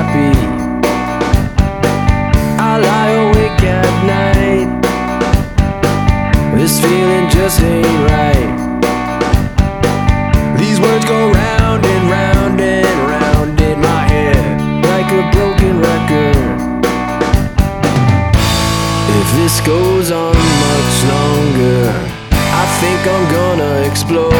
happy. I lie awake at night. This feeling just ain't right. These words go round and round and round in my head like a broken record. If this goes on much longer, I think I'm gonna explode.